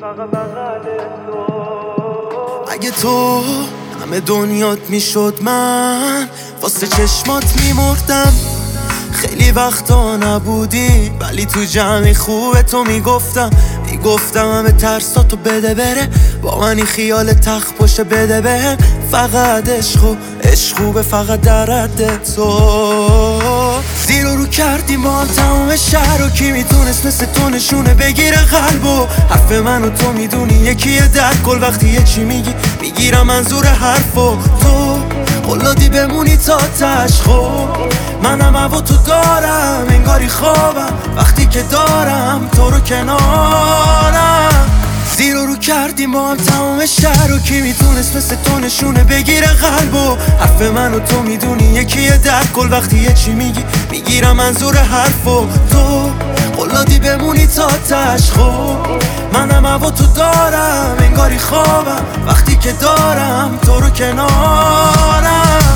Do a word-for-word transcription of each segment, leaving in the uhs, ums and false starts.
اگه تو همه دنیات میشد من واسه چشمات میمردم. خیلی وقتا نبودی ولی تو جمعی خوبه تو میگفتم میگفتم همه ترساتو بده بره، با منی خیال تخت پشت بده بهم. فقط عشق و عشق خوبه فقط در حد تو. زیر و رو کردیم با هم تمام شهر و کی میتونست مثل تو نشونه بگیره قلبو. حرف منو تو میدونی یکیه در کل، وقتی یه چی میگی میگیرم منظور حرفو. تو قلادی بمونی تا تشخو، منم هوا تو دارم انگاری خوابم وقتی که دارم تو رو کنارم. زیر و رو کردیم با هم تمام شهر و کی میتونست مثل تو نشونه بگیره قلبو. حرف منو تو میدونی یکیه در کل، وقتی یه چی میگی میگیرم منظور حرفو. تو قلادی بمونی تا تشخو، منم هوا تو دارم انگاری خوابم وقتی که دارم تو رو کنارم.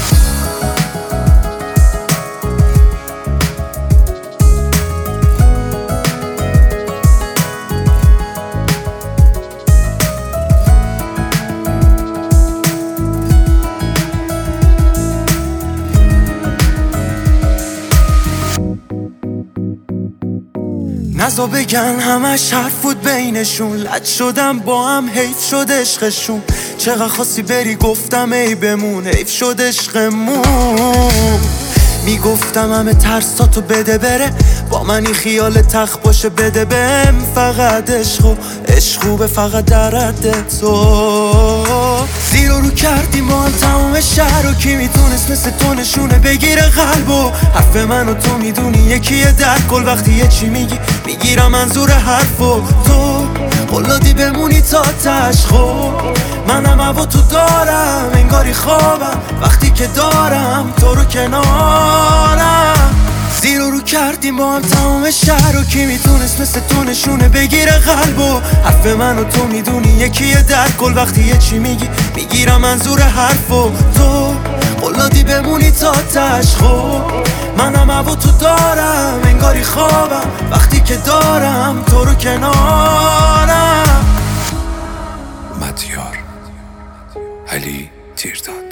نزا بگن همش حرف بود بینشون، لد شدم با هم حیف شد عشقشون. چقدر خواستی بری گفتم ای بمون، حیف شد عشقمون. میگفتم همه ترساتو بده بره، با منی خیال تخت باشه بده بهم. فقط عشق و عشق خوبه فقط در حد تو. زیر و رو کردیم با هم تمام شهر و کی میتونست مثل تو نشونه بگیره قلبو. حرف منو تو میدونی یکیه در کل، وقتی یه چی میگی میگیرم منظور حرفو. تو قلادی بمونی تا تشخو، منم هوا تو دارم انگاری خوابم وقتی که دارم تو رو کنارم. زیر و رو کردیم با هم تمام شهر و کی میتونست مثل تو نشونه بگیره قلبو. حرف منو تو میدونی یکیه در کل، وقتی یه چی میگی میگیرم منظور حرفو. تو قلادی بمونی تا تشخو، منم هوا تو دارم انگاری خوابم وقتی که دارم تو رو کنارم. مدیار علی تیرداد.